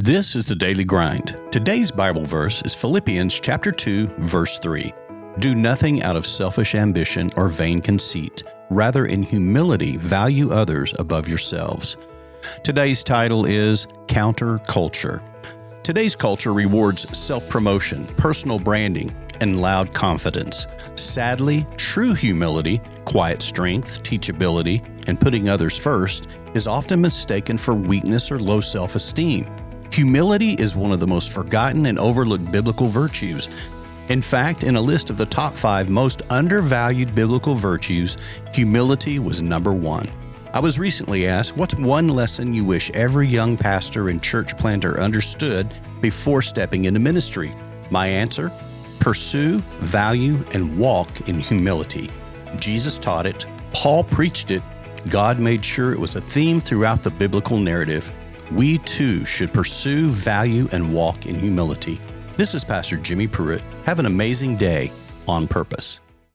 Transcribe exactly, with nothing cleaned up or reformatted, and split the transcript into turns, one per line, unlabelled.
This is the Daily Grind. Today's Bible verse is Philippians chapter two, verse three. Do nothing out of selfish ambition or vain conceit. Rather, in humility, value others above yourselves. Today's title is Counterculture. Today's culture rewards self-promotion, personal branding, and loud confidence. Sadly, true humility, quiet strength, teachability, and putting others first is often mistaken for weakness or low self-esteem. Humility is one of the most forgotten and overlooked biblical virtues. In fact, in a list of the top five most undervalued biblical virtues, humility was number one. I was recently asked, what's one lesson you wish every young pastor and church planter understood before stepping into ministry? My answer? Pursue, value, and walk in humility. Jesus taught it. Paul preached it. God made sure it was a theme throughout the biblical narrative. We too should pursue, value, and walk in humility. This is Pastor Jimmy Pruitt. Have an amazing day on purpose.